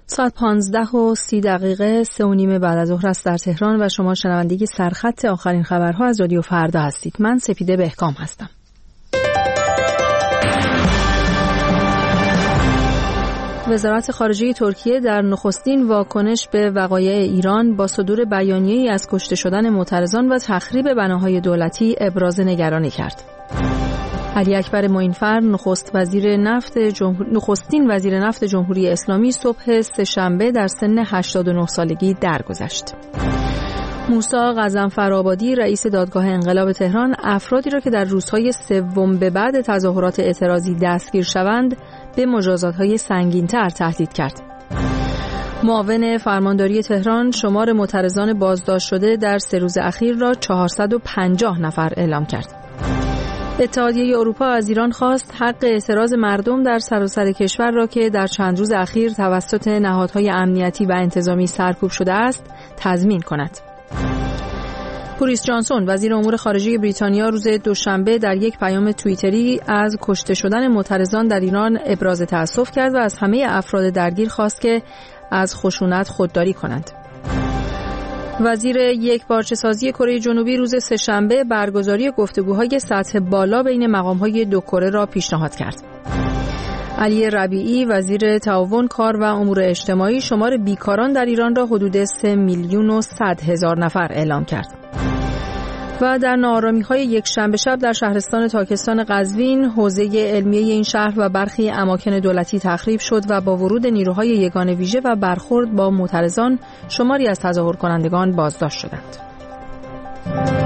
ساعت 15:30 3:30 بعد از ظهر است در تهران و شما شنونده سرخط آخرین خبرها از رادیو فردا هستید. من سپیده بهکام هستم. وزارت خارجه ترکیه در نخستین واکنش به وقایع ایران با صدور بیانیه‌ای از کشته شدن معترضان و تخریب بناهای دولتی ابراز نگرانی کرد. علی اکبر معینفر نخستین وزیر نفت جمهوری اسلامی صبح سه‌شنبه در سن 89 سالگی درگذشت. موسی غضنفرآبادی رئیس دادگاه انقلاب تهران افرادی را که در روزهای سوم به بعد تظاهرات اعتراضی دستگیر شوند به مجازات‌های سنگین‌تر تهدید کرد. معاون فرمانداری تهران شمار معترضان بازداشت شده در 3 روز اخیر را 450 نفر اعلام کرد. اتحادیه اروپا از ایران خواست حق اعتراض مردم در سراسر کشور را که در چند روز اخیر توسط نهادهای امنیتی و انتظامی سرکوب شده است تضمین کند. بوریس جانسون وزیر امور خارجه بریتانیا روز دوشنبه در یک پیام توییتری از کشته شدن معترضان در ایران ابراز تأسف کرد و از همه افراد درگیر خواست که از خشونت خودداری کنند. وزیر یکپارچه‌سازی کره جنوبی روز سه‌شنبه برگزاری گفتگوهای سطح بالا بین مقام‌های دو کره را پیشنهاد کرد. علی ربیعی وزیر تعاون کار و امور اجتماعی شمار بیکاران در ایران را حدود 3,100,000 نفر اعلام کرد. و در ناآرامی‌های یک شنبه شب در شهرستان تاکستان قزوین حوزه علمیه این شهر و برخی اماکن دولتی تخریب شد و با ورود نیروهای یگان ویژه و برخورد با معترضان شماری از تظاهر کنندگان بازداشت شدند.